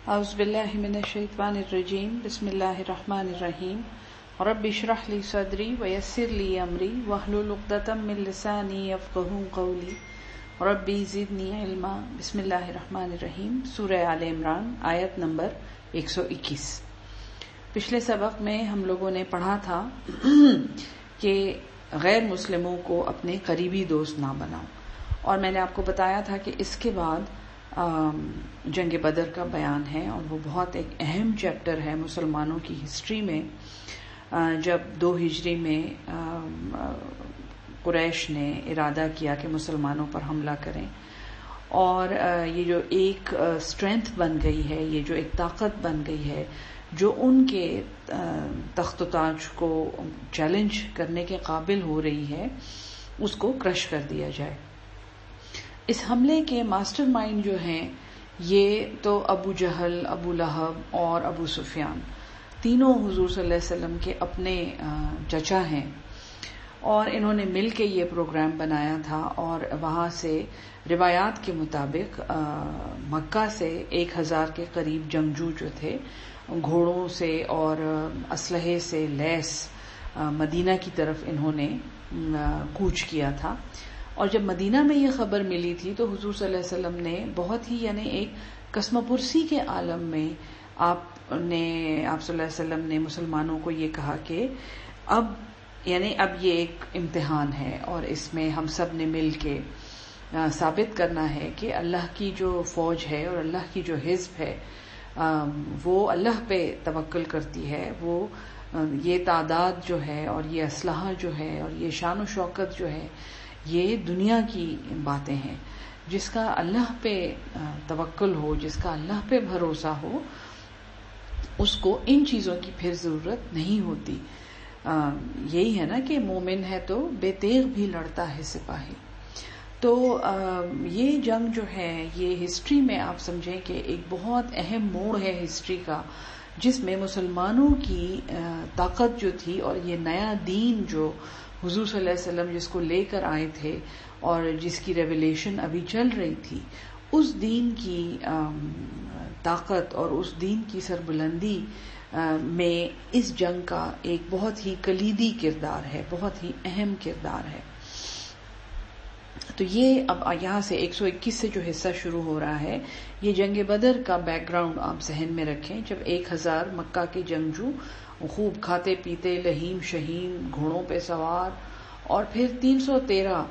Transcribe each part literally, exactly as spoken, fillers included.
اعوذ باللہ من الشیطان الرجیم بسم اللہ الرحمن الرحیم رب اشرح لی صدری ویسر لی امری واحلل عقدۃ من لسانی یفقہوا قولی ربی زدنی علما۔ بسم اللہ الرحمن الرحیم۔ سورہ آل عمران آیت نمبر ایک سو اکیس۔ پچھلے سبق میں ہم لوگوں نے پڑھا تھا کہ غیر مسلموں کو اپنے قریبی دوست نہ بناؤ، اور میں نے آپ کو بتایا تھا کہ اس کے بعد جنگ بدر کا بیان ہے، اور وہ بہت ایک اہم چیپٹر ہے مسلمانوں کی ہسٹری میں، جب دو ہجری میں قریش نے ارادہ کیا کہ مسلمانوں پر حملہ کریں، اور یہ جو ایک اسٹرینتھ بن گئی ہے، یہ جو ایک طاقت بن گئی ہے جو ان کے تخت و تاج کو چیلنج کرنے کے قابل ہو رہی ہے، اس کو کرش کر دیا جائے۔ اس حملے کے ماسٹر مائنڈ جو ہیں یہ تو ابو جہل، ابو لہب اور ابو سفیان، تینوں حضور صلی اللہ علیہ وسلم کے اپنے چچا ہیں، اور انہوں نے مل کے یہ پروگرام بنایا تھا، اور وہاں سے روایات کے مطابق مکہ سے ایک ہزار کے قریب جنگجو جو تھے گھوڑوں سے اور اسلحے سے لیس مدینہ کی طرف انہوں نے کوچ کیا تھا۔ اور جب مدینہ میں یہ خبر ملی تھی تو حضور صلی اللہ علیہ وسلم نے بہت ہی یعنی ایک قسم پرسی کے عالم میں آپ نے آپ صلی اللہ علیہ وسلم نے مسلمانوں کو یہ کہا کہ اب یعنی اب یہ ایک امتحان ہے، اور اس میں ہم سب نے مل کے ثابت کرنا ہے کہ اللہ کی جو فوج ہے اور اللہ کی جو حزب ہے وہ اللہ پہ توکل کرتی ہے۔ وہ یہ تعداد جو ہے اور یہ اسلحہ جو ہے اور یہ شان و شوکت جو ہے یہ دنیا کی باتیں ہیں۔ جس کا اللہ پہ توکل ہو، جس کا اللہ پہ بھروسہ ہو، اس کو ان چیزوں کی پھر ضرورت نہیں ہوتی۔ یہی ہے نا کہ مومن ہے تو بے تیغ بھی لڑتا ہے سپاہی۔ تو یہ جنگ جو ہے یہ ہسٹری میں آپ سمجھیں کہ ایک بہت اہم موڑ ہے ہسٹری کا، جس میں مسلمانوں کی طاقت جو تھی اور یہ نیا دین جو حضور صلی اللہ علیہ وسلم جس کو لے کر آئے تھے اور جس کی ریویلیشن ابھی چل رہی تھی، اس دین کی طاقت اور اس دین کی سربلندی میں اس جنگ کا ایک بہت ہی کلیدی کردار ہے، بہت ہی اہم کردار ہے۔ تو یہ اب یہاں سے ایک سو اکیس سے جو حصہ شروع ہو رہا ہے، یہ جنگ بدر کا بیک گراؤنڈ آپ ذہن میں رکھیں، جب ایک ہزار مکہ کے جنگجو خوب کھاتے پیتے لہیم شہیم گھوڑوں پہ سوار، اور پھر تین سو تیرہ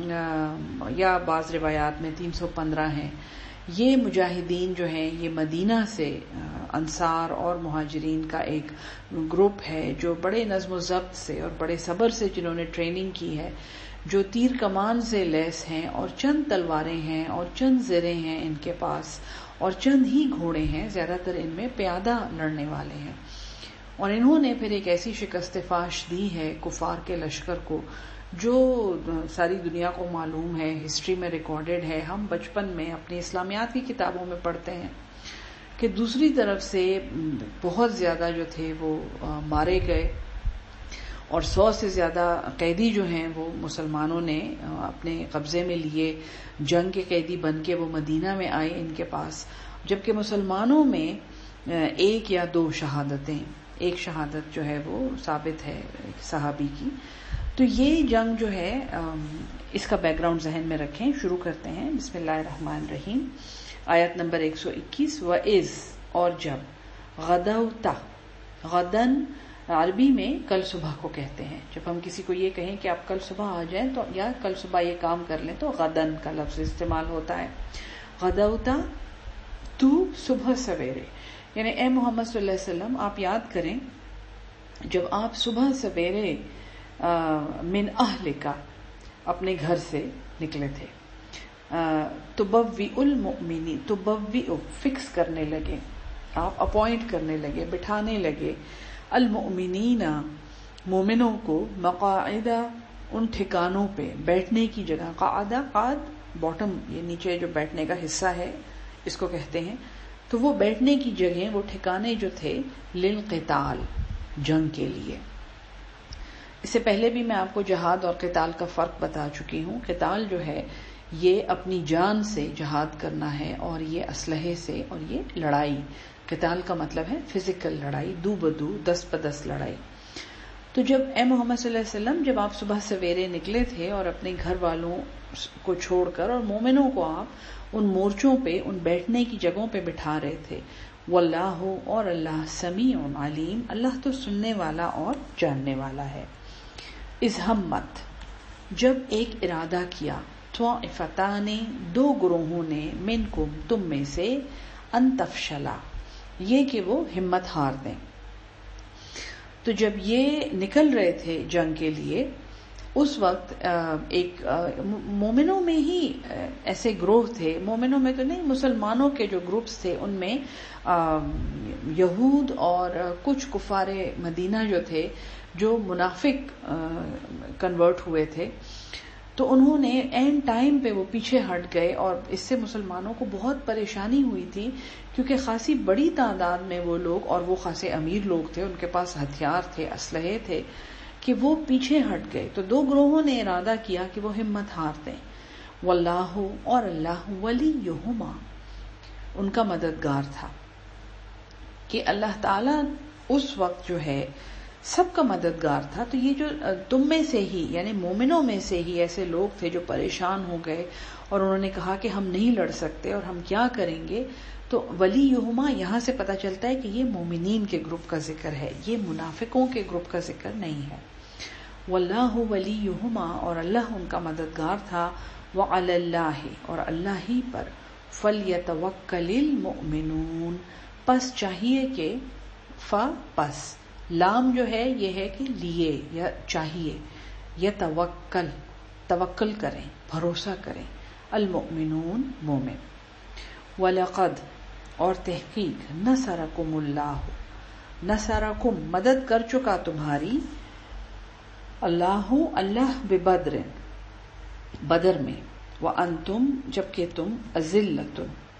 یا بعض روایات میں تین سو پندرہ ہیں، یہ مجاہدین جو ہیں یہ مدینہ سے انصار اور مہاجرین کا ایک گروپ ہے جو بڑے نظم و ضبط سے اور بڑے صبر سے جنہوں نے ٹریننگ کی ہے، جو تیر کمان سے لیس ہیں، اور چند تلواریں ہیں اور چند زریں ہیں ان کے پاس، اور چند ہی گھوڑے ہیں، زیادہ تر ان میں پیادہ لڑنے والے ہیں۔ اور انہوں نے پھر ایک ایسی شکست فاش دی ہے کفار کے لشکر کو جو ساری دنیا کو معلوم ہے، ہسٹری میں ریکارڈڈ ہے۔ ہم بچپن میں اپنی اسلامیات کی کتابوں میں پڑھتے ہیں کہ دوسری طرف سے بہت زیادہ جو تھے وہ مارے گئے، اور سو سے زیادہ قیدی جو ہیں وہ مسلمانوں نے اپنے قبضے میں لیے، جنگ کے قیدی بن کے وہ مدینہ میں آئے ان کے پاس، جبکہ مسلمانوں میں ایک یا دو شہادتیں، ایک شہادت جو ہے وہ ثابت ہے ایک صحابی کی۔ تو یہ جنگ جو ہے اس کا بیک گراؤنڈ ذہن میں رکھیں۔ شروع کرتے ہیں، بسم اللہ الرحمن الرحیم، آیت نمبر ایک سو اکیس۔ وَإِذْ، اور جب، غدوتا، غدن عربی میں کل صبح کو کہتے ہیں۔ جب ہم کسی کو یہ کہیں کہ آپ کل صبح آ جائیں تو یا کل صبح یہ کام کر لیں تو غدن کا لفظ استعمال ہوتا ہے۔ غدوتا، تو صبح سویرے، یعنی اے محمد صلی اللہ علیہ وسلم آپ یاد کریں جب آپ صبح سویرے من اہلکا اپنے گھر سے نکلے تھے، تبوئ المؤمنین، تبوئ فکس کرنے لگے، آپ اپوائنٹ کرنے لگے، بٹھانے لگے، المؤمنین مومنوں کو، مقاعد ان ٹھکانوں پہ، بیٹھنے کی جگہ، قعدہ قعد باٹم یہ نیچے جو بیٹھنے کا حصہ ہے اس کو کہتے ہیں، تو وہ بیٹھنے کی جگہیں، وہ ٹھکانے جو تھے، للقتال جنگ کے لیے۔ اس سے پہلے بھی میں آپ کو جہاد اور قتال کا فرق بتا چکی ہوں۔ قتال جو ہے یہ اپنی جان سے جہاد کرنا ہے، اور یہ اسلحے سے، اور یہ لڑائی. قتال کا مطلب ہے فزیکل لڑائی، دو بدو، دس بدس لڑائی. تو جب اے محمد صلی اللہ علیہ وسلم، جب آپ صبح سویرے نکلے تھے اور اپنے گھر والوں کو چھوڑ کر اور مومنوں کو آپ ان مورچوں پہ، ان بیٹھنے کی جگہوں پہ بٹھا رہے تھے، واللہ، اور اللہ، سمیع علیم، اللہ تو سننے والا اور جاننے والا ہے. اذ ہمت، جب ایک ارادہ کیا، طائفتان، دو گروہوں نے، منکم، تم میں سے، ان تفشلا، یہ کہ وہ ہمت ہار دیں. تو جب یہ نکل رہے تھے جنگ کے لیے، اس وقت ایک مومنوں میں ہی ایسے گروہ تھے، مومنوں میں تو نہیں، مسلمانوں کے جو گروپس تھے ان میں یہود اور کچھ کفار مدینہ جو تھے، جو منافق کنورٹ ہوئے تھے، تو انہوں نے اینڈ ٹائم پہ وہ پیچھے ہٹ گئے، اور اس سے مسلمانوں کو بہت پریشانی ہوئی تھی، کیونکہ خاصی بڑی تعداد میں وہ لوگ، اور وہ خاصے امیر لوگ تھے، ان کے پاس ہتھیار تھے، اسلحے تھے، کہ وہ پیچھے ہٹ گئے. تو دو گروہوں نے ارادہ کیا کہ وہ ہمت ہار دیں. واللہ، اور اللہ، ولیہما، ان کا مددگار تھا. کہ اللہ تعالیٰ اس وقت جو ہے سب کا مددگار تھا. تو یہ جو تم میں سے ہی، یعنی مومنوں میں سے ہی ایسے لوگ تھے جو پریشان ہو گئے اور انہوں نے کہا کہ ہم نہیں لڑ سکتے اور ہم کیا کریں گے، تو ولیہما یہاں سے پتہ چلتا ہے کہ یہ مومنین کے گروپ کا ذکر ہے، یہ منافقوں کے گروپ کا ذکر نہیں ہے. واللہ ولیہما، اور اللہ ان کا مددگار تھا. وعلی اللہ، اور اللہ ہی پر، فلیتوکل المؤمنون، پس چاہیے کہ، ف پس، لام جو ہے یہ ہے کہ لیے یا چاہیے، یتوکل، توکل کریں، بھروسہ کریں، المؤمنون، مومن. وَلَقَدْ، اور تحقیق، نصرکم اللہ، نصرکم، مدد کر چکا تمہاری، اللہ، اللہ، ببدر، بدر میں، وَأَنْتُمْ، جبکہ تم، أَذِلَّةٌ،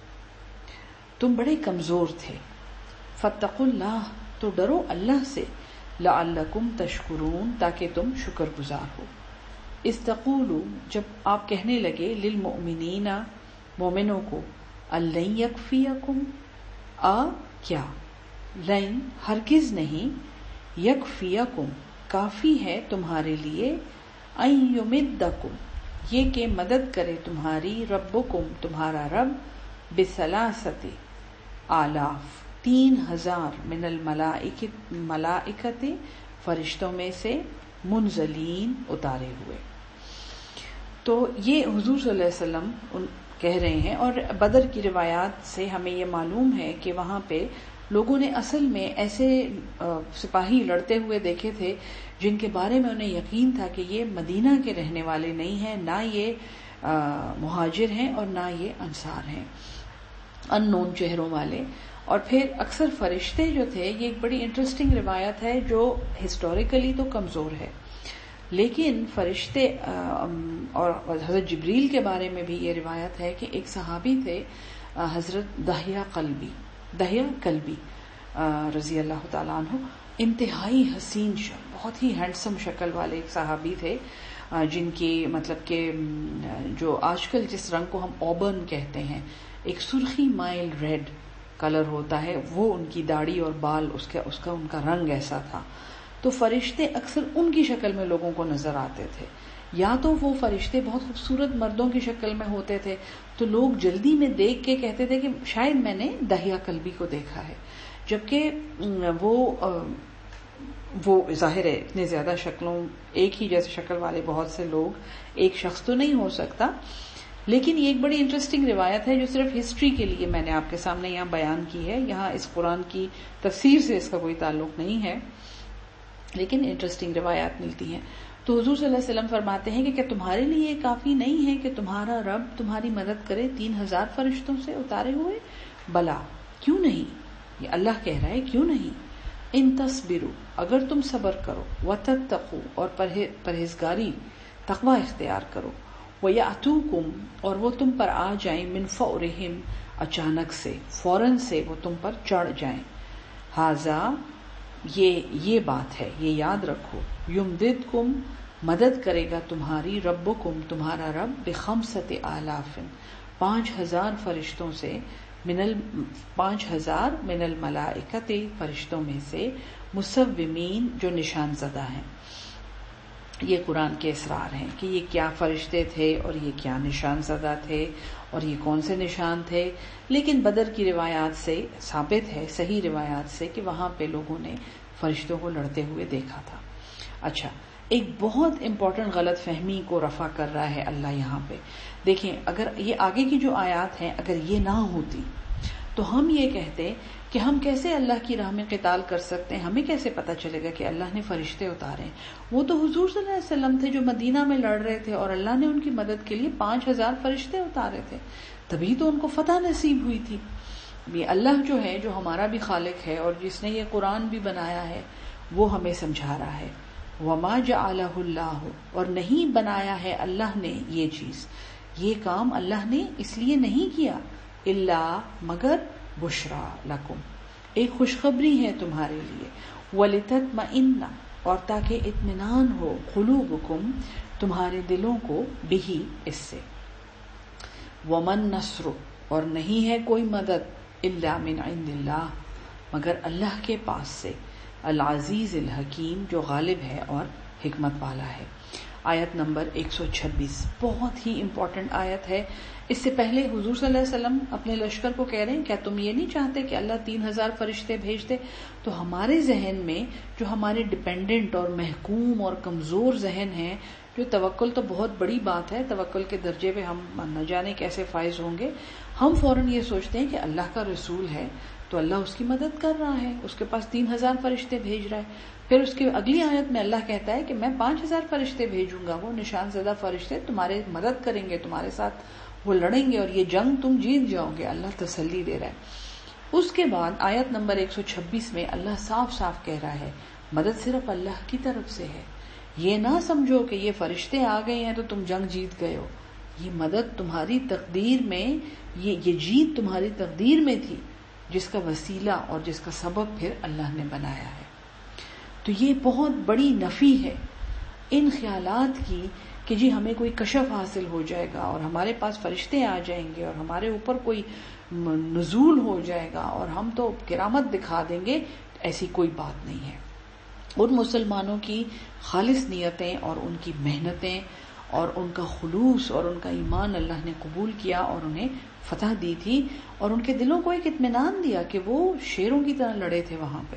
تم بڑے کمزور تھے. فَاتَّقُوا اللَّهَ، تو ڈرو اللہ سے، لَعَلَّكُمْ تَشْكُرُونَ، تاکہ تم شکر گزار ہو. استقولوا، جب آپ کہنے لگے، للمؤمنین، مومنوں کو، الَّن یکفیکم، آ کیا، لن، ہرگز نہیں، یکفیکم، کافی ہے تمہارے لیے، ان یمدکم، یہ کہ مدد کرے تمہاری، ربکم، تمہارا رب، بثلاثۃ آلاف، تین ہزار، من الملائکۃ، ملائکت، فرشتوں میں سے، منزلین، اتارے ہوئے. تو یہ حضور صلی اللہ علیہ وسلم ان کہہ رہے ہیں. اور بدر کی روایات سے ہمیں یہ معلوم ہے کہ وہاں پہ لوگوں نے اصل میں ایسے سپاہی لڑتے ہوئے دیکھے تھے جن کے بارے میں انہیں یقین تھا کہ یہ مدینہ کے رہنے والے نہیں ہیں، نہ یہ مہاجر ہیں اور نہ یہ انصار ہیں، ان نون چہروں والے. اور پھر اکثر فرشتے جو تھے، یہ ایک بڑی انٹرسٹنگ روایت ہے جو ہسٹوریکلی تو کمزور ہے، لیکن فرشتے، اور حضرت جبریل کے بارے میں بھی یہ روایت ہے کہ ایک صحابی تھے، حضرت دحیہ قلبی، دحیہ کلبی رضی اللہ تعالیٰ عنہ، انتہائی حسین، بہت ہی ہینڈسم شکل والے ایک صحابی تھے، جن کی مطلب کہ جو آج کل جس رنگ کو ہم اوبرن کہتے ہیں، ایک سرخی مائل ریڈ کلر ہوتا ہے، وہ ان کی داڑھی اور بال، اس کا اس کا ان کا رنگ ایسا تھا. تو فرشتے اکثر ان کی شکل میں لوگوں کو نظر آتے تھے، یا تو وہ فرشتے بہت خوبصورت مردوں کی شکل میں ہوتے تھے، تو لوگ جلدی میں دیکھ کے کہتے تھے کہ شاید میں نے دحیہ کلبی کو دیکھا ہے، جبکہ وہ وہ ظاہر ہے اتنے زیادہ شکلوں، ایک ہی جیسے شکل والے بہت سے لوگ ایک شخص تو نہیں ہو سکتا. لیکن یہ ایک بڑی انٹرسٹنگ روایت ہے جو صرف ہسٹری کے لیے میں نے آپ کے سامنے یہاں بیان کی ہے، یہاں اس قرآن کی تفسیر سے اس کا کوئی تعلق نہیں ہے، لیکن انٹرسٹنگ روایات ملتی ہیں. تو حضور صلی اللہ علیہ وسلم فرماتے ہیں کہ کیا تمہارے لیے یہ کافی نہیں ہے کہ تمہارا رب تمہاری مدد کرے تین ہزار فرشتوں سے اتارے ہوئے؟ بلا، کیوں نہیں، یہ اللہ کہہ رہا ہے کیوں نہیں. ان تصبروا، اگر تم صبر کرو، وتتقوا، اور پرہیزگاری، تقوی اختیار کرو، وَيَأْتُوكُمْ، اور وہ تم پر آ جائیں، من فورہم، اچانک سے، فوراً سے وہ تم پر چڑھ جائیں. ھذا، یہ یہ بات ہے، یہ یاد رکھو، یمددکم، مدد کرے گا تمہاری ربکم تمہارا رب بخمسۃ آلاف پانچ ہزار فرشتوں سے، من ال پانچ ہزار من الملائکۃ فرشتوں میں سے، مسومین جو نشان زدہ ہیں. یہ قرآن کے اسرار ہیں کہ یہ کیا فرشتے تھے اور یہ کیا نشان زدہ تھے اور یہ کون سے نشان تھے. لیکن بدر کی روایات سے ثابت ہے، صحیح روایات سے، کہ وہاں پہ لوگوں نے فرشتوں کو لڑتے ہوئے دیکھا تھا. اچھا، ایک بہت امپورٹنٹ غلط فہمی کو رفع کر رہا ہے اللہ یہاں پہ. دیکھیں، اگر یہ آگے کی جو آیات ہیں اگر یہ نہ ہوتی تو ہم یہ کہتے کہ ہم کیسے اللہ کی راہ میں قتال کر سکتے ہیں، ہمیں کیسے پتہ چلے گا کہ اللہ نے فرشتے اتارے. وہ تو حضور صلی اللہ علیہ وسلم تھے جو مدینہ میں لڑ رہے تھے اور اللہ نے ان کی مدد کے لیے پانچ ہزار فرشتے اتارے تھے، تبھی تو ان کو فتح نصیب ہوئی تھی. یہ اللہ جو ہے، جو ہمارا بھی خالق ہے اور جس نے یہ قرآن بھی بنایا ہے، وہ ہمیں سمجھا رہا ہے. وما جعلہ اللہ، اور نہیں بنایا ہے اللہ نے یہ چیز، یہ کام اللہ نے اس لیے نہیں کیا، الا مگر بشرا لکم، ایک خوشخبری ہے تمہارے لیے، ولتطمئن، اور تاکہ اطمینان ہو، قلوبکم تمہارے دلوں کو، بہی اس سے. ومن نصر، اور نہیں ہے کوئی مدد، الا من عند اللہ مگر اللہ کے پاس سے، العزیز الحکیم جو غالب ہے اور حکمت والا ہے. آیت نمبر ایک سو چھبیس بہت ہی امپورٹنٹ آیت ہے. اس سے پہلے حضور صلی اللہ علیہ وسلم اپنے لشکر کو کہہ رہے ہیں کیا تم یہ نہیں چاہتے کہ اللہ تین ہزار فرشتے بھیج دے؟ تو ہمارے ذہن میں جو ہمارے ڈپینڈنٹ اور محکوم اور کمزور ذہن ہیں، جو توکل تو بہت بڑی بات ہے، توکل کے درجے پہ ہم نہ جانے کیسے فائز ہوں گے، ہم فوراً یہ سوچتے ہیں کہ اللہ کا رسول ہے تو اللہ اس کی مدد کر رہا ہے، اس کے پاس تین ہزار فرشتے بھیج رہا ہے. پھر اس کی اگلی آیت میں اللہ کہتا ہے کہ میں پانچ ہزار فرشتے بھیجوں گا، وہ نشان زدہ فرشتے تمہارے مدد کریں گے، تمہارے ساتھ وہ لڑیں گے اور یہ جنگ تم جیت جاؤ گے. اللہ تسلی دے رہا ہے. اس کے بعد آیت نمبر ایک سو چھبیس میں اللہ صاف صاف کہہ رہا ہے مدد صرف اللہ کی طرف سے ہے. یہ نہ سمجھو کہ یہ فرشتے آ گئے ہیں تو تم جنگ جیت گئے ہو، یہ مدد تمہاری تقدیر میں، یہ یہ جیت تمہاری تقدیر میں تھی، جس کا وسیلہ اور جس کا سبب پھر اللہ نے بنایا ہے. تو یہ بہت بڑی نفی ہے ان خیالات کی کہ جی ہمیں کوئی کشف حاصل ہو جائے گا اور ہمارے پاس فرشتے آ جائیں گے اور ہمارے اوپر کوئی نزول ہو جائے گا اور ہم تو کرامت دکھا دیں گے. ایسی کوئی بات نہیں ہے. ان مسلمانوں کی خالص نیتیں اور ان کی محنتیں اور ان کا خلوص اور ان کا ایمان اللہ نے قبول کیا اور انہیں فتح دی تھی اور ان کے دلوں کو ایک اطمینان دیا کہ وہ شیروں کی طرح لڑے تھے وہاں پہ.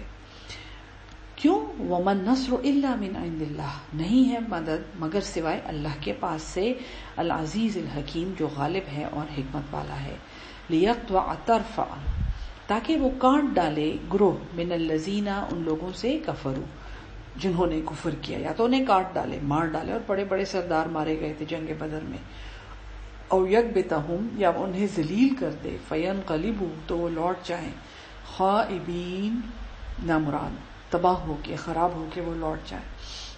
کیوں؟ ومن نصر الا من عند اللہ، نہیں ہے مدد مگر سوائے اللہ کے پاس سے، العزیز الحکیم جو غالب ہے اور حکمت والا ہے. لیقطع طرفا، تاکہ وہ کاٹ ڈالے گروہ، من الذین ان لوگوں سے، کفروا جنہوں نے کفر کیا، یا تو انہیں کاٹ ڈالے، مار ڈالے، اور بڑے بڑے سردار مارے گئے تھے جنگ بدر میں. او یکبتہم، یا انہیں ذلیل کر دے، فینقلبوا تو وہ لوٹ جائیں، خائبین نامراد، تباہ ہو کے، خراب ہو کے وہ لوٹ جائیں.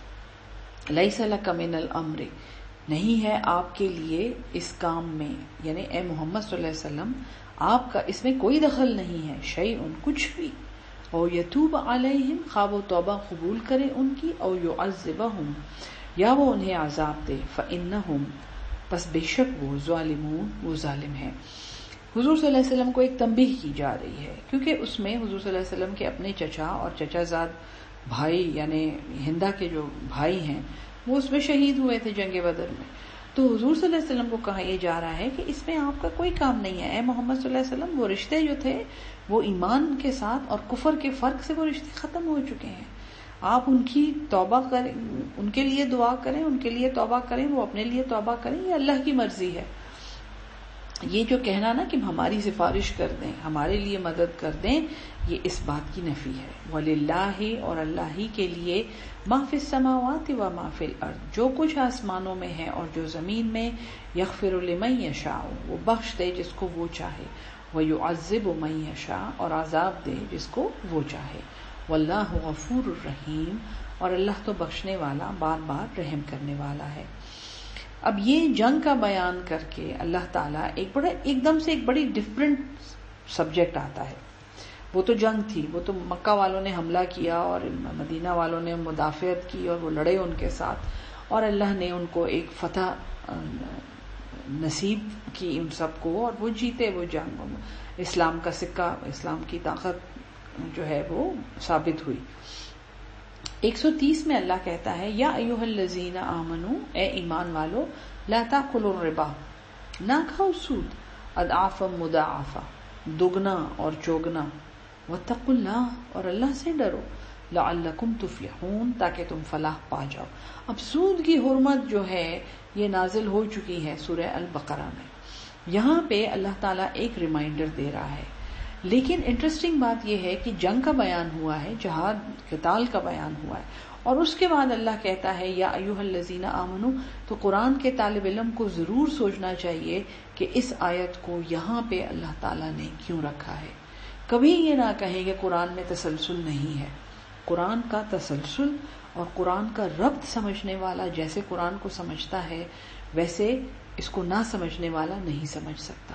لیس لک من الامر، نہیں ہے آپ کے لیے اس کام میں، یعنی اے محمد صلی اللہ علیہ وسلم آپ کا اس میں کوئی دخل نہیں ہے، شیئن کچھ بھی. او یتوب علیہم، خواہ وہ توبہ قبول کرے ان کی، او یعذبہم، یا وہ انہیں عذاب دے، فانہم، پس بے شک وہ، ظالمون، وہ ظالم ہیں. حضور صلی اللہ علیہ وسلم کو ایک تنبیہ کی جا رہی ہے کیونکہ اس میں حضور صلی اللہ علیہ وسلم کے اپنے چچا اور چچا زاد بھائی یعنی ہندا کے جو بھائی ہیں وہ اس میں شہید ہوئے تھے جنگ بدر میں. تو حضور صلی اللہ علیہ وسلم کو کہا یہ جا رہا ہے کہ اس میں آپ کا کوئی کام نہیں ہے. اے محمد صلی اللہ علیہ وسلم، وہ رشتے جو تھے وہ ایمان کے ساتھ اور کفر کے فرق سے وہ رشتے ختم ہو چکے ہیں. آپ ان کی توبہ کریں، ان کے لیے دعا کریں، ان کے لیے توبہ کریں، وہ اپنے لیے توبہ کریں، یہ اللہ کی مرضی ہے. یہ جو کہنا نا کہ ہماری سفارش کر دیں، ہمارے لیے مدد کر دیں، یہ اس بات کی نفی ہے. وَلِلَّهِ، اور اللہ ہی کے لیے، مَا فِي السَّمَاوَاتِ وَمَا فِي الْأَرْضِ، جو کچھ آسمانوں میں ہے اور جو زمین میں، يَغْفِرُ لِمَن يَشَاءُ، وہ بخش دے جس کو وہ چاہے، وَيُعَذِّبُ مَن يَشَاءُ، اور عذاب دے جس کو وہ چاہے. وَاللَّهُ غَفُورٌ رَحِيمٌ، اور اللہ تو بخشنے والا، بار بار رحم کرنے والا ہے. اب یہ جنگ کا بیان کر کے اللہ تعالیٰ ایک بڑا ایک دم سے ایک بڑی ڈفرینٹ سبجیکٹ آتا ہے. وہ تو جنگ تھی، وہ تو مکہ والوں نے حملہ کیا اور مدینہ والوں نے مدافعت کی اور وہ لڑے ان کے ساتھ، اور اللہ نے ان کو ایک فتح نصیب کی ان سب کو، اور وہ جیتے وہ جنگ، اسلام کا سکہ، اسلام کی طاقت جو ہے وہ ثابت ہوئی۔ ایک سو تیس میں اللہ کہتا ہے یا ایھا الذین آمنو، اے ایمان والو، لا تاکلوا الربا، نہ کھاؤ سود، اضعافا مضاعفا، دگنا اور چوگنا، واتقوا اللہ، اور اللہ سے ڈرو، لعلکم تفلحون، تاکہ تم فلاح پا جاؤ۔ اب سود کی حرمت جو ہے یہ نازل ہو چکی ہے سورہ البقرہ میں، یہاں پہ اللہ تعالیٰ ایک ریمائنڈر دے رہا ہے، لیکن انٹرسٹنگ بات یہ ہے کہ جنگ کا بیان ہوا ہے، جہاد قتال کا بیان ہوا ہے، اور اس کے بعد اللہ کہتا ہے یا ایھا الذین آمنو، تو قرآن کے طالب علم کو ضرور سوچنا چاہیے کہ اس آیت کو یہاں پہ اللہ تعالیٰ نے کیوں رکھا ہے۔ کبھی یہ نہ کہیں کہ قرآن میں تسلسل نہیں ہے، قرآن کا تسلسل اور قرآن کا ربط سمجھنے والا جیسے قرآن کو سمجھتا ہے ویسے اس کو نہ سمجھنے والا نہیں سمجھ سکتا۔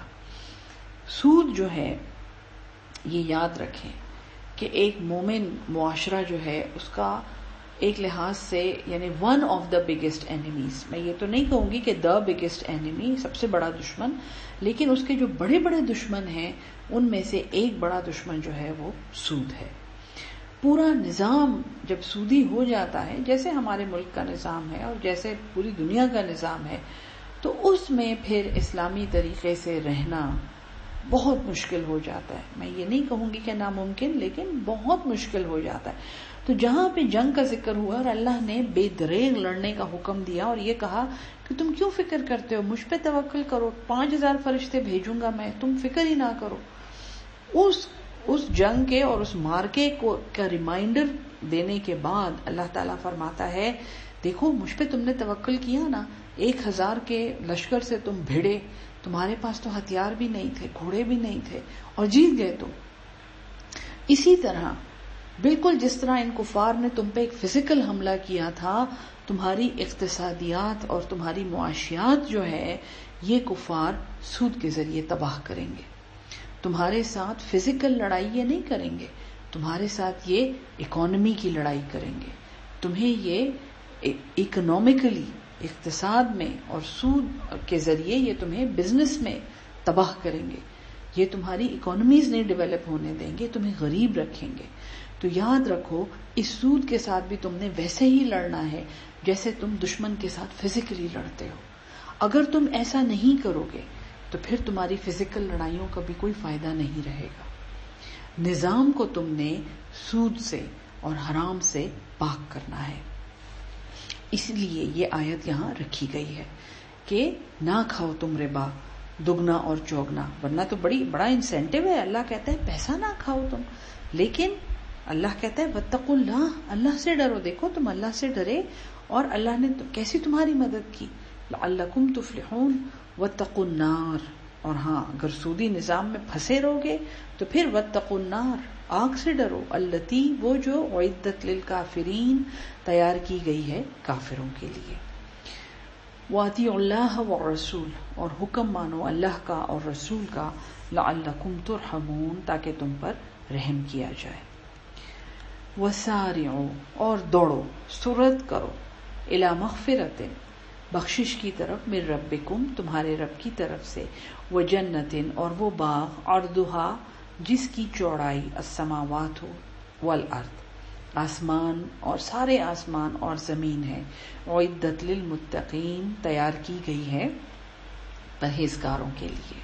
سود جو ہے یہ یاد رکھیں کہ ایک مومن معاشرہ جو ہے اس کا ایک لحاظ سے یعنی one of the biggest enemies, میں یہ تو نہیں کہوں گی کہ دا بگیسٹ اینیمی، سب سے بڑا دشمن، لیکن اس کے جو بڑے بڑے دشمن ہیں ان میں سے ایک بڑا دشمن جو ہے وہ سود ہے۔ پورا نظام جب سودی ہو جاتا ہے، جیسے ہمارے ملک کا نظام ہے اور جیسے پوری دنیا کا نظام ہے، تو اس میں پھر اسلامی طریقے سے رہنا بہت مشکل ہو جاتا ہے۔ میں یہ نہیں کہوں گی کہ ناممکن، لیکن بہت مشکل ہو جاتا ہے۔ تو جہاں پہ جنگ کا ذکر ہوا اور اللہ نے بے دریغ لڑنے کا حکم دیا اور یہ کہا کہ تم کیوں فکر کرتے ہو، مجھ پہ توکل کرو، پانچ ہزار فرشتے بھیجوں گا میں، تم فکر ہی نہ کرو، اس اس جنگ کے اور اس مارکے کو کا ریمائنڈر دینے کے بعد اللہ تعالیٰ فرماتا ہے دیکھو مجھ پہ تم نے توکل کیا نا، ایک ہزار کے لشکر سے تم بھیڑے، تمہارے پاس تو ہتھیار بھی نہیں تھے، گھوڑے بھی نہیں تھے، اور جیت گئے تم۔ اسی طرح بالکل جس طرح ان کفار نے تم پہ ایک فزیکل حملہ کیا تھا، تمہاری اقتصادیات اور تمہاری معاشیات جو ہے یہ کفار سود کے ذریعے تباہ کریں گے۔ تمہارے ساتھ فزیکل لڑائی یہ نہیں کریں گے، تمہارے ساتھ یہ اکانومی کی لڑائی کریں گے، تمہیں یہ اکنامکلی اقتصاد میں اور سود کے ذریعے یہ تمہیں بزنس میں تباہ کریں گے، یہ تمہاری اکانومیز نہیں ڈیولپ ہونے دیں گے، تمہیں غریب رکھیں گے۔ تو یاد رکھو اس سود کے ساتھ بھی تم نے ویسے ہی لڑنا ہے جیسے تم دشمن کے ساتھ فزیکلی لڑتے ہو۔ اگر تم ایسا نہیں کرو گے تو پھر تمہاری فزیکل لڑائیوں کا بھی کوئی فائدہ نہیں رہے گا۔ نظام کو تم نے سود سے اور حرام سے پاک کرنا ہے، اس لیے یہ آیت یہاں رکھی گئی ہے کہ نہ کھاؤ تم ربا، دگنا اور چوگنا، ورنہ تو بڑی بڑا انسینٹیو ہے۔ اللہ کہتا ہے پیسہ نہ کھاؤ تم، لیکن اللہ کہتا ہے واتقوا اللہ، اللہ سے ڈرو۔ دیکھو تم اللہ سے ڈرے اور اللہ نے کیسی تمہاری مدد کی، لعلکم تفلحون، واتقوا النار، اور ہاں اگر سودی نظام میں پھنسے رہو گے تو پھر واتقوا النار، آگ سے ڈرو، التی، وہ جو اعدت للکافرین، تیار کی گئی ہے کافروں کے لیے۔ وَأَطِیعُوا اللَّهَ وَالرَّسُولَ، اور حکم مانو اللہ کا اور رسول کا، لعلکم ترحمون، تاکہ تم پر رحم کیا جائے۔ وَسَارِعُوا، اور دوڑو، سرعت کرو، اِلیٰ مغفرۃ، بخشش کی طرف، من ربکم، تمہارے رب کی طرف سے، وجنت، اور وہ باغ، عرضھا، جس کی چوڑائی، السماوات والارض، آسمان اور سارے آسمان اور زمین ہے، اعدت للمتقین، تیار کی گئی ہے پرہیزگاروں کے لیے۔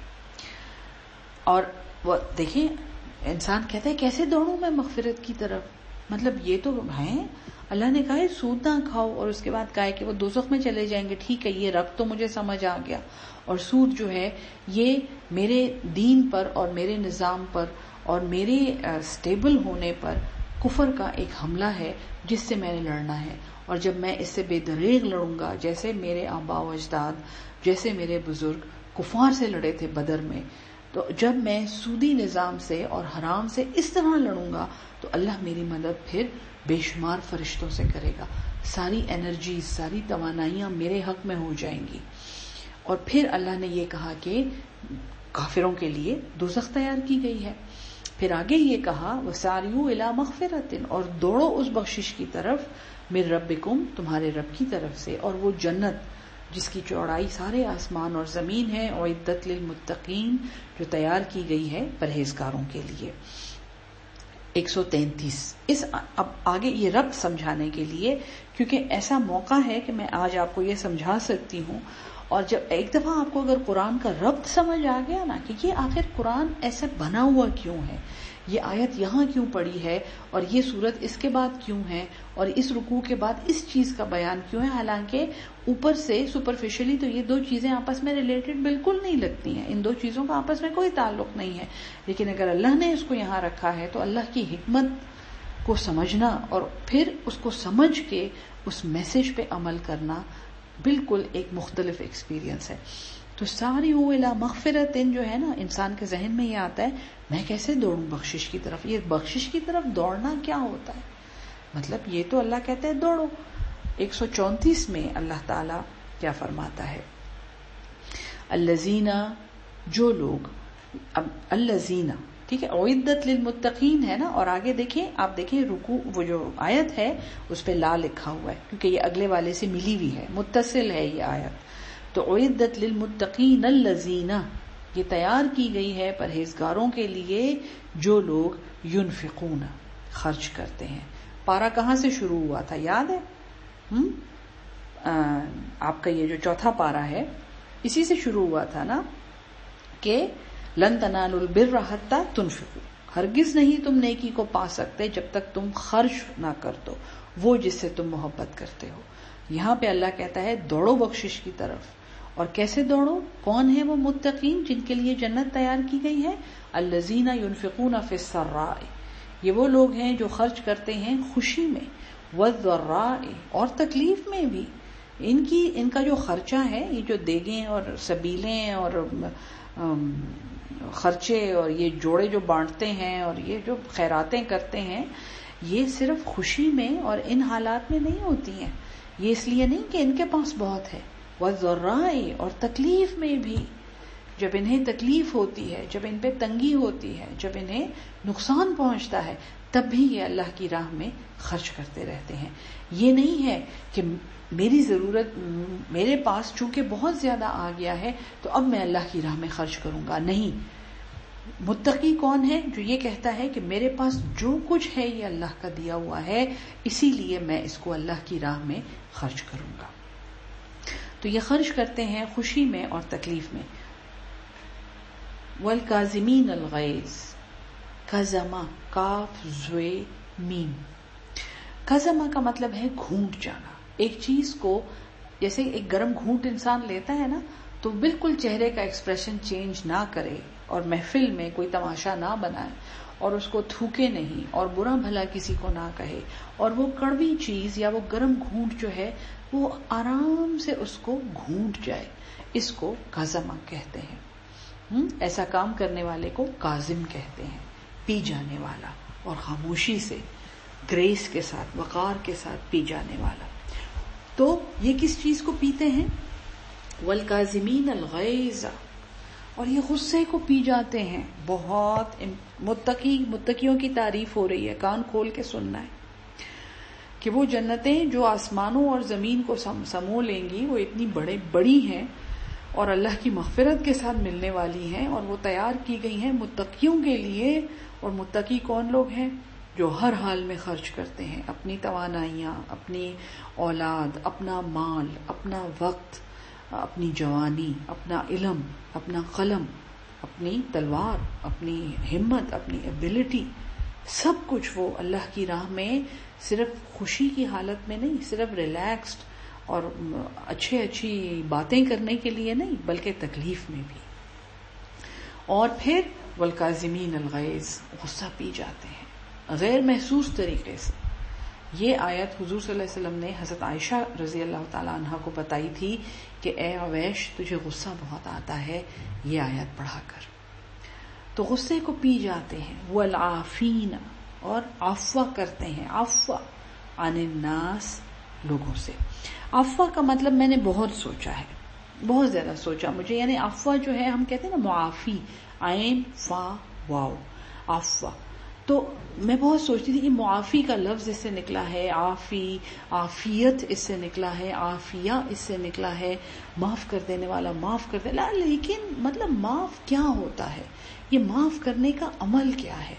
اور وہ دیکھیں انسان کہتا ہے کیسے دوڑوں میں مغفرت کی طرف، مطلب یہ تو ہے اللہ نے کہا ہے سود نہ کھاؤ، اور اس کے بعد کہا ہے کہ وہ دوزخ میں چلے جائیں گے، ٹھیک ہے یہ رب تو مجھے سمجھ آ گیا، اور سود جو ہے یہ میرے دین پر اور میرے نظام پر اور میرے اسٹیبل ہونے پر کفر کا ایک حملہ ہے جس سے میں نے لڑنا ہے، اور جب میں اس سے بے دریغ لڑوں گا، جیسے میرے آباء و اجداد، جیسے میرے بزرگ کفار سے لڑے تھے بدر میں، تو جب میں سودی نظام سے اور حرام سے اس طرح لڑوں گا تو اللہ میری مدد پھر بے شمار فرشتوں سے کرے گا، ساری انرجیز، ساری توانائیاں میرے حق میں ہو جائیں گی۔ اور پھر اللہ نے یہ کہا کہ کافروں کے لیے دوزخ تیار کی گئی ہے۔ پھر آگے یہ کہا وساریو الی مغفرۃ، اور دوڑو اس بخشش کی طرف، من ربکم، تمہارے رب کی طرف سے، اور وہ جنت جس کی چوڑائی سارے آسمان اور زمین ہے، اعدت للمتقین، جو تیار کی گئی ہے پرہیزگاروں کے لیے۔ ایک سو تینتیس، اس اب آگے یہ ربط سمجھانے کے لیے، کیونکہ ایسا موقع ہے کہ میں آج آپ کو یہ سمجھا سکتی ہوں، اور جب ایک دفعہ آپ کو اگر قرآن کا ربط سمجھ آ گیا نا کہ یہ آخر قرآن ایسا بنا ہوا کیوں ہے، یہ آیت یہاں کیوں پڑی ہے، اور یہ سورت اس کے بعد کیوں ہے، اور اس رکوع کے بعد اس چیز کا بیان کیوں ہے، حالانکہ اوپر سے سپرفیشلی تو یہ دو چیزیں آپس میں ریلیٹڈ بالکل نہیں لگتی ہیں، ان دو چیزوں کا آپس میں کوئی تعلق نہیں ہے، لیکن اگر اللہ نے اس کو یہاں رکھا ہے تو اللہ کی حکمت کو سمجھنا اور پھر اس کو سمجھ کے اس میسج پہ عمل کرنا بالکل ایک مختلف ایکسپیرینس ہے۔ تو ساری الی مغفرت جو ہے نا، انسان کے ذہن میں یہ آتا ہے میں کیسے دوڑوں بخشش کی طرف، یہ بخشش کی طرف دوڑنا کیا ہوتا ہے، مطلب یہ تو اللہ کہتا ہے دوڑو۔ ایک سو چونتیس میں اللہ تعالی کیا فرماتا ہے، الذین، جو لوگ، اب الذین ٹھیک ہے، اعدت للمتقین ہے نا، اور آگے دیکھیں، آپ دیکھیں رکوع وہ جو آیت ہے اس پہ لا لکھا ہوا ہے کیونکہ یہ اگلے والے سے ملی ہوئی ہے، متصل ہے یہ آیت۔ تو اعدت للمتقین الذین، یہ تیار کی گئی ہے پرہیزگاروں کے لیے جو لوگ ینفقون، خرچ کرتے ہیں۔ پارہ کہاں سے شروع ہوا تھا یاد ہے؟ ہم آپ کا یہ جو چوتھا پارہ ہے اسی سے شروع ہوا تھا نا کہ لن تنالوا البر حتی تنفقوا، ہرگز نہیں تم نیکی کو پا سکتے جب تک تم خرچ نہ کر دو وہ جس سے تم محبت کرتے ہو۔ یہاں پہ اللہ کہتا ہے دوڑو بخشش کی طرف، اور کیسے دوڑو؟ کون ہے وہ متقین جن کے لیے جنت تیار کی گئی ہے؟ الذین ینفقون فی السراء، یہ وہ لوگ ہیں جو خرچ کرتے ہیں خوشی میں، والضراء، اور تکلیف میں بھی۔ ان کی ان کا جو خرچہ ہے، یہ جو دیگیں اور سبیلیں اور خرچے اور یہ جوڑے جو بانٹتے ہیں اور یہ جو خیراتیں کرتے ہیں، یہ صرف خوشی میں اور ان حالات میں نہیں ہوتی ہیں، یہ اس لیے نہیں کہ ان کے پاس بہت ہے، والضراء، اور تکلیف میں بھی، جب انہیں تکلیف ہوتی ہے، جب ان پہ تنگی ہوتی ہے، جب انہیں نقصان پہنچتا ہے، تب بھی یہ اللہ کی راہ میں خرچ کرتے رہتے ہیں۔ یہ نہیں ہے کہ میری ضرورت میرے پاس چونکہ بہت زیادہ آ گیا ہے تو اب میں اللہ کی راہ میں خرچ کروں گا، نہیں۔ متقی کون ہے؟ جو یہ کہتا ہے کہ میرے پاس جو کچھ ہے یہ اللہ کا دیا ہوا ہے، اسی لیے میں اس کو اللہ کی راہ میں خرچ کروں گا۔ تو یہ خرچ کرتے ہیں خوشی میں اور تکلیف میں۔ والکاظمین الغیظ، کظمہ، کاف زوے میم، کظمہ کا مطلب ہے گھونٹ جانا۔ ایک چیز کو جیسے ایک گرم گھونٹ انسان لیتا ہے نا، تو بالکل چہرے کا ایکسپریشن چینج نہ کرے اور محفل میں کوئی تماشا نہ بنائے اور اس کو تھوکے نہیں اور برا بھلا کسی کو نہ کہے، اور وہ کڑوی چیز یا وہ گرم گھونٹ جو ہے وہ آرام سے اس کو گھونٹ جائے، اس کو کظمہ کہتے ہیں۔ ہم ایسا کام کرنے والے کو کاظم کہتے ہیں، پی جانے والا، اور خاموشی سے، گریس کے ساتھ، وقار کے ساتھ پی جانے والا۔ تو یہ کس چیز کو پیتے ہیں؟ والکاظمین الغیظ، اور یہ غصے کو پی جاتے ہیں۔ بہت متقی متقیوں کی تعریف ہو رہی ہے، کان کھول کے سننا ہے کہ وہ جنتیں جو آسمانوں اور زمین کو سمو لیں گی وہ اتنی بڑے بڑی ہیں اور اللہ کی مغفرت کے ساتھ ملنے والی ہیں، اور وہ تیار کی گئی ہیں متقیوں کے لیے۔ اور متقی کون لوگ ہیں؟ جو ہر حال میں خرچ کرتے ہیں اپنی توانائیاں، اپنی اولاد، اپنا مال، اپنا وقت، اپنی جوانی، اپنا علم، اپنا قلم، اپنی تلوار، اپنی ہمت، اپنی ایبلٹی، سب کچھ وہ اللہ کی راہ میں صرف خوشی کی حالت میں نہیں، صرف ریلیکسڈ اور اچھے اچھی باتیں کرنے کے لیے نہیں، بلکہ تکلیف میں بھی۔ اور پھر والکاظمین الغیظ، غصہ پی جاتے ہیں غیر محسوس طریقے سے۔ یہ آیت حضور صلی اللہ علیہ وسلم نے حضرت عائشہ رضی اللہ تعالیٰ عنہ کو بتائی تھی کہ اے عویش تجھے غصہ بہت آتا ہے، یہ آیت پڑھا کر۔ تو غصے کو پی جاتے ہیں۔ والعافین، اور عفو کرتے ہیں، عفو عن الناس، لوگوں سے۔ عفو کا مطلب میں نے بہت سوچا ہے، بہت زیادہ سوچا مجھے، یعنی عفو جو ہے ہم کہتے ہیں نا معافی، عین فا واو، عفو. تو میں بہت سوچتی تھی کہ معافی کا لفظ اس سے نکلا ہے، عافی، عافیت اس سے نکلا ہے، عافیہ اس سے نکلا ہے، معاف کر دینے والا، معاف کر دینا. لیکن مطلب معاف کیا ہوتا ہے؟ یہ معاف کرنے کا عمل کیا ہے؟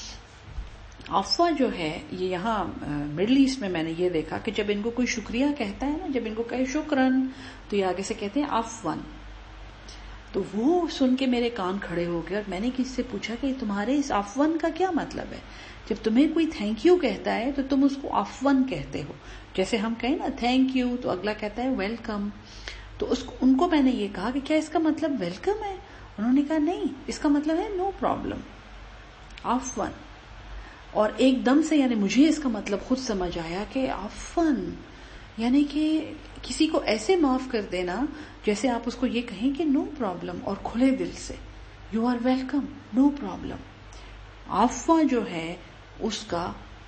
عفو جو ہے یہ یہاں مڈل ایسٹ میں میں نے یہ دیکھا کہ جب ان کو کوئی شکریہ کہتا ہے نا، جب ان کو کہے شکرن، تو یہ آگے سے کہتے ہیں عفون. تو وہ سن کے میرے کان کھڑے ہو گئے اور میں نے کسی سے پوچھا کہ تمہارے اس عفون کا کیا مطلب ہے؟ جب تمہیں کوئی تھینک یو کہتا ہے تو تم اس کو عفون کہتے ہو. جیسے ہم کہیں نا تھینک یو تو اگلا کہتا ہے ویلکم. تو اس کو ان کو میں نے یہ کہا کہ کیا اس کا مطلب ویلکم ہے؟ انہوں نے کہا نہیں، اس کا مطلب ہے نو پرابلم، عفون. اور ایک دم سے یعنی مجھے اس کا مطلب خود سمجھ آیا کہ عفون یعنی کہ کسی کو ایسے معاف کر دینا جیسے آپ اس کو یہ کہیں کہ نو پرابلم، اور کھلے دل سے you are welcome, no problem. عفو جو ہے اس کا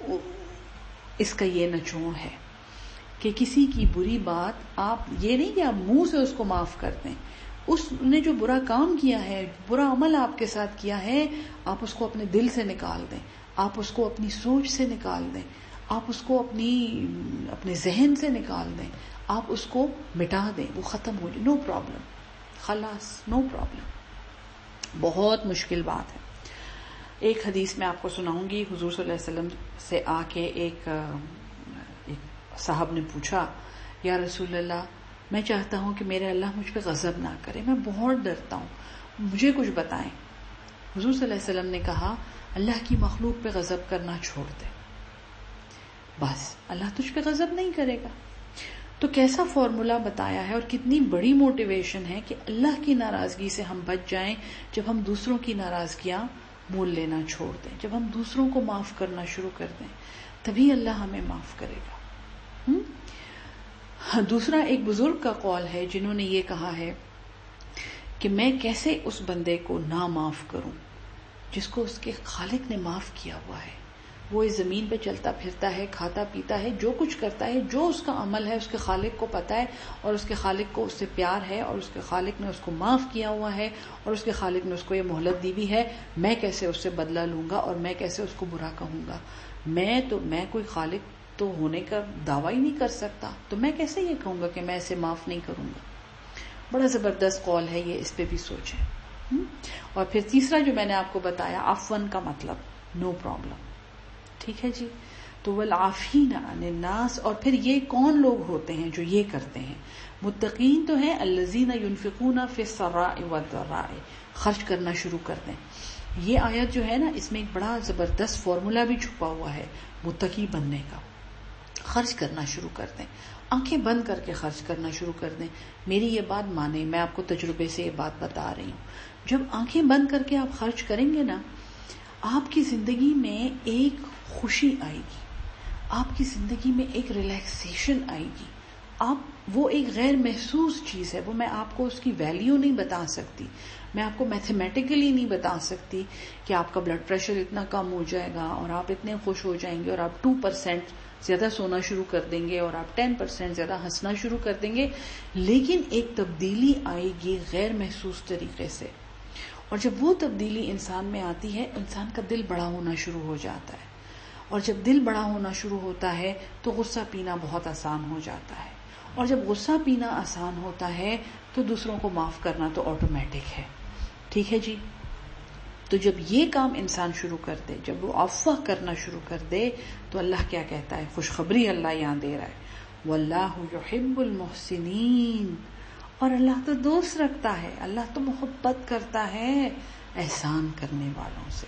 اس کا یہ نچوڑ ہے کہ کسی کی بری بات آپ یہ نہیں کہ آپ منہ سے اس کو معاف کر دیں، اس نے جو برا کام کیا ہے، برا عمل آپ کے ساتھ کیا ہے، آپ اس کو اپنے دل سے نکال دیں، آپ اس کو اپنی سوچ سے نکال دیں، آپ اس کو اپنی اپنے ذہن سے نکال دیں، آپ اس کو مٹا دیں، وہ ختم ہو جائے، نو پرابلم، خلاص، نو پرابلم. بہت مشکل بات ہے. ایک حدیث میں آپ کو سناؤں گی. حضور صلی اللہ علیہ وسلم سے آ کے ایک ایک صاحب نے پوچھا، یا رسول اللہ میں چاہتا ہوں کہ میرے اللہ مجھ پہ غضب نہ کرے، میں بہت ڈرتا ہوں، مجھے کچھ بتائیں. حضور صلی اللہ علیہ وسلم نے کہا اللہ کی مخلوق پہ غضب کرنا چھوڑ دے، بس اللہ تجھ پہ غضب نہیں کرے گا. تو کیسا فارمولا بتایا ہے اور کتنی بڑی موٹیویشن ہے کہ اللہ کی ناراضگی سے ہم بچ جائیں جب ہم دوسروں کی ناراضگیاں مول لینا چھوڑ دیں، جب ہم دوسروں کو معاف کرنا شروع کر دیں، تبھی اللہ ہمیں معاف کرے گا. دوسرا ایک بزرگ کا قول ہے جنہوں نے یہ کہا ہے کہ میں کیسے اس بندے کو نہ معاف کروں جس کو اس کے خالق نے معاف کیا ہوا ہے. وہ اس زمین پہ چلتا پھرتا ہے، کھاتا پیتا ہے، جو کچھ کرتا ہے، جو اس کا عمل ہے اس کے خالق کو پتا ہے، اور اس کے خالق کو اس سے پیار ہے، اور اس کے خالق نے اس کو معاف کیا ہوا ہے، اور اس کے خالق نے اس کو یہ مہلت دی بھی ہے. میں کیسے اس سے بدلہ لوں گا اور میں کیسے اس کو برا کہوں گا؟ میں تو میں کوئی خالق تو ہونے کا دعویٰ ہی نہیں کر سکتا، تو میں کیسے یہ کہوں گا کہ میں اسے معاف نہیں کروں گا؟ بڑا زبردست قول ہے یہ، اس پہ بھی سوچیں. اور پھر تیسرا جو میں نے آپ کو بتایا عفون کا مطلب نو پرابلم. ٹھیک ہے جی. تو والعافین عن الناس. اور پھر یہ کون لوگ ہوتے ہیں جو یہ کرتے ہیں؟ متقین تو ہیں الذین ینفقون فی السراء والضراء، خرچ کرنا شروع کر دیں. یہ آیت جو ہے نا اس میں ایک بڑا زبردست فارمولا بھی چھپا ہوا ہے متقی بننے کا. خرچ کرنا شروع کر دیں، آنکھیں بند کر کے خرچ کرنا شروع کر دیں. میری یہ بات مانیں، میں آپ کو تجربے سے یہ بات بتا رہی ہوں. جب آنکھیں بند کر کے آپ خرچ کریں گے نا، آپ کی زندگی میں ایک خوشی آئے گی، آپ کی زندگی میں ایک ریلیکسیشن آئے گی. آپ وہ ایک غیر محسوس چیز ہے، وہ میں آپ کو اس کی ویلیو نہیں بتا سکتی، میں آپ کو میتھمیٹیکلی نہیں بتا سکتی کہ آپ کا بلڈ پریشر اتنا کم ہو جائے گا اور آپ اتنے خوش ہو جائیں گے اور آپ ٹو پرسینٹ زیادہ سونا شروع کر دیں گے اور آپ ٹین پرسینٹ زیادہ ہنسنا شروع کر دیں گے. لیکن ایک تبدیلی آئے گی غیر محسوس طریقے سے، اور جب وہ تبدیلی انسان میں آتی ہے انسان کا دل بڑا ہونا شروع ہو جاتا ہے، اور جب دل بڑا ہونا شروع ہوتا ہے تو غصہ پینا بہت آسان ہو جاتا ہے، اور جب غصہ پینا آسان ہوتا ہے تو دوسروں کو معاف کرنا تو آٹومیٹک ہے. ٹھیک ہے جی. تو جب یہ کام انسان شروع کر دے، جب وہ عفو کرنا شروع کر دے، تو اللہ کیا کہتا ہے؟ خوشخبری اللہ یہاں دے رہا ہے، واللہ یحب المحسنین. اور اللہ تو دوست رکھتا ہے، اللہ تو محبت کرتا ہے احسان کرنے والوں سے.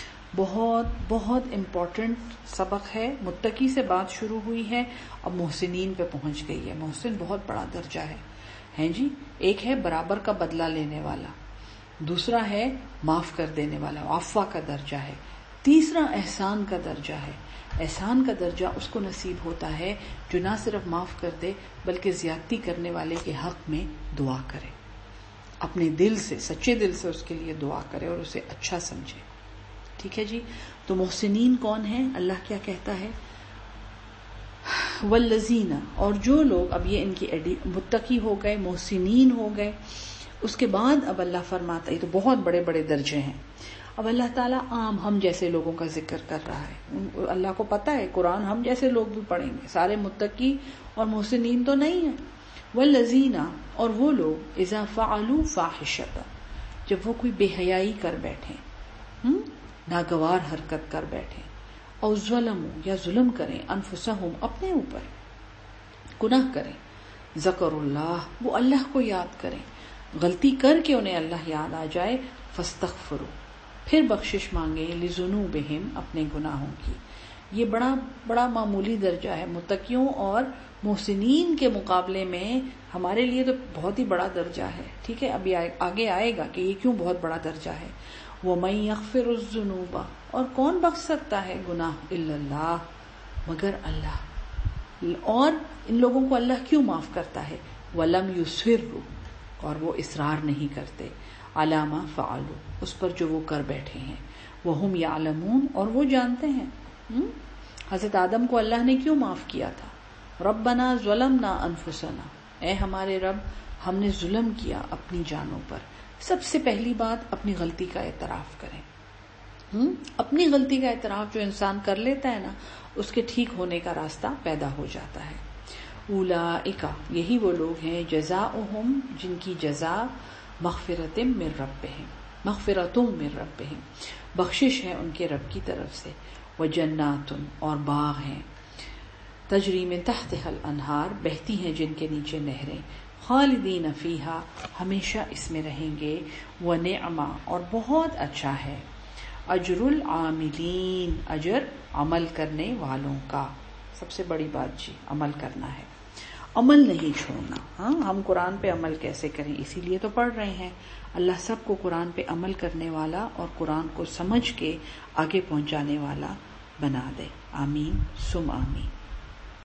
بہت بہت امپورٹنٹ سبق ہے. متقی سے بات شروع ہوئی ہے، اب محسنین پہ پہنچ گئی ہے. محسن بہت بڑا درجہ ہے ہیں جی. ایک ہے برابر کا بدلہ لینے والا، دوسرا ہے معاف کر دینے والا، عفو کا درجہ ہے. تیسرا احسان کا درجہ ہے. احسان کا درجہ اس کو نصیب ہوتا ہے جو نہ صرف معاف کر دے بلکہ زیادتی کرنے والے کے حق میں دعا کرے، اپنے دل سے، سچے دل سے اس کے لیے دعا کرے اور اسے اچھا سمجھے. ٹھیک ہے جی. تو محسنین کون ہیں؟ اللہ کیا کہتا ہے؟ والذین، اور جو لوگ، اب یہ ان کی متقی ہو گئے، محسنین ہو گئے. اس کے بعد اب اللہ فرماتا ہے، یہ تو بہت بڑے بڑے درجے ہیں. اب اللہ تعالیٰ عام ہم جیسے لوگوں کا ذکر کر رہا ہے. اللہ کو پتا ہے قرآن ہم جیسے لوگ بھی پڑھیں گے, سارے متقی اور محسنین تو نہیں ہیں. والذین, اور وہ لوگ اذا فعلوا فاحشۃ, جب وہ کوئی بے حیائی کر بیٹھیں, ناگوار حرکت کر بیٹھیں, او ظلموا, یا ظلم کریں, انفسہم, اپنے اوپر گناہ کریں, ذکر اللہ, وہ اللہ کو یاد کریں, غلطی کر کے انہیں اللہ یاد آ جائے, فاستغفروا, پھر بخشش مانگے, لذنوبہم, اپنے گناہوں کی. یہ بڑا بڑا معمولی درجہ ہے متقیوں اور محسنین کے مقابلے میں. ہمارے لیے تو بہت ہی بڑا درجہ ہے, ٹھیک ہے, ابھی آگے آئے گا کہ یہ کیوں بہت بڑا درجہ ہے. وَمَن يَغْفِرُ الذُّنُوبَ, اور کون بخش سکتا ہے گناہ, اِلَّا اللَّهُ, مگر اللہ. اور ان لوگوں کو اللہ کیوں معاف کرتا ہے, وَلَمْ يُصِرُّوا, اور وہ اصرار نہیں کرتے, عَلَىٰ مَا فَعَلُوا, اس پر جو وہ کر بیٹھے ہیں, وَهُمْ يَعْلَمُونَ, اور وہ جانتے ہیں. حضرت آدم کو اللہ نے کیوں معاف کیا تھا, ربنا ظلمنا انفسنا, اے ہمارے رب ہم نے ظلم کیا اپنی جانوں پر. سب سے پہلی بات اپنی غلطی کا اعتراف کریں. اپنی غلطی کا اعتراف جو انسان کر لیتا ہے نا, اس کے ٹھیک ہونے کا راستہ پیدا ہو جاتا ہے. اولئک, یہی وہ لوگ ہیں, جزاؤہم, جن کی جزا مغفرۃ من ربہم, مغفرۃ من ربہم, بخشش ہے ان کے رب کی طرف سے, وجنات, اور باغ ہیں, تجری من تحتها الانہار, بہتی ہیں جن کے نیچے نہریں, خالدین فیہا, ہمیشہ اس میں رہیں گے, ونعم, اور بہت اچھا ہے, اجر العاملین, اجر عمل کرنے والوں کا. سب سے بڑی بات جی عمل کرنا ہے, عمل نہیں چھوڑنا. ہاں, ہم قرآن پہ عمل کیسے کریں, اسی لیے تو پڑھ رہے ہیں. اللہ سب کو قرآن پہ عمل کرنے والا اور قرآن کو سمجھ کے آگے پہنچانے والا بنا دے. آمین سم آمین.